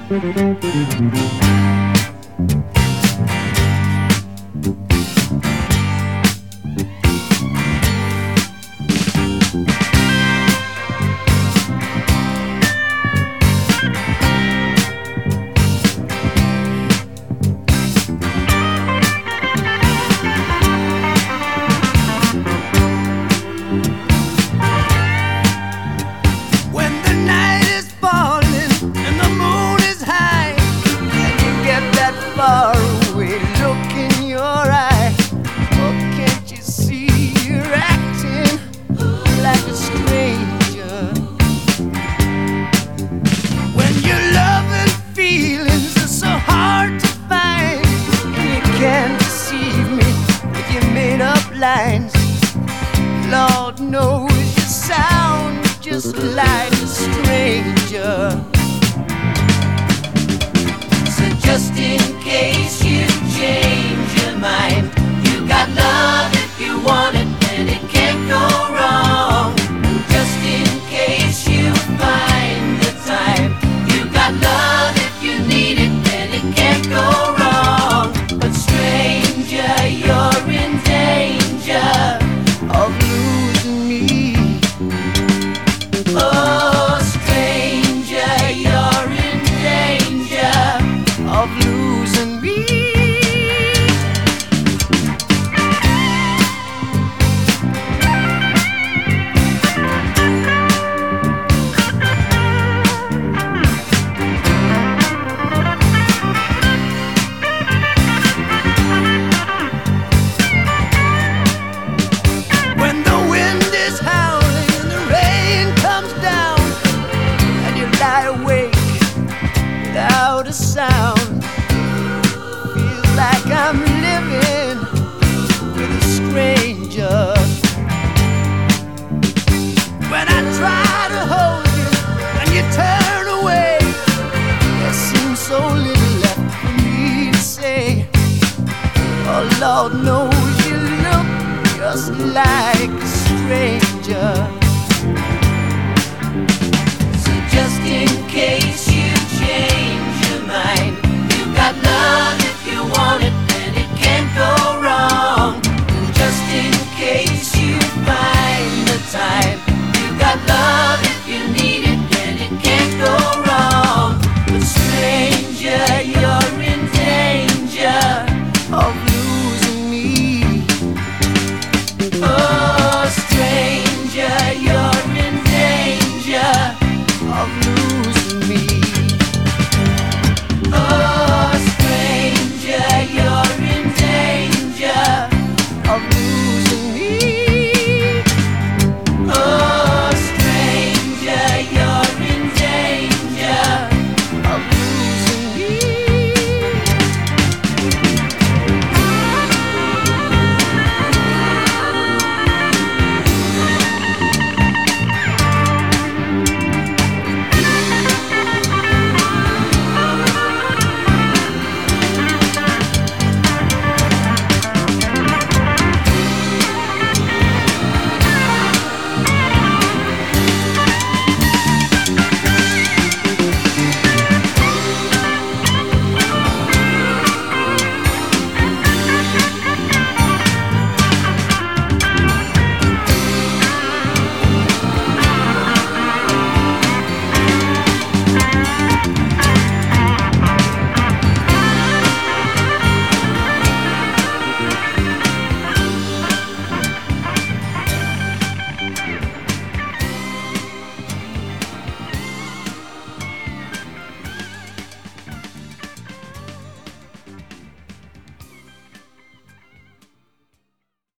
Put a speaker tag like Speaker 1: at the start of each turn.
Speaker 1: Faraway look in your eye. Oh, can't you see you're acting like a stranger? When your love and feelings are so hard to find, and you can't deceive me with your made up lines. Lord knows you sound just like a stranger.
Speaker 2: Just in case you change your mind, you got love if you want it, and it can't go wrong. Just in case you find the time, you got love if you need it, and it can't go wrong. But stranger, you're in danger
Speaker 1: of losing me.
Speaker 2: Oh, stranger, you're in danger
Speaker 1: of losing me. When the wind is howling and the rain comes down, and you lie awake without a sound, feels like I'm living with a stranger. When I try to hold you and you turn away, there seems so little left for me to say. Oh, Lord knows you look just like a stranger.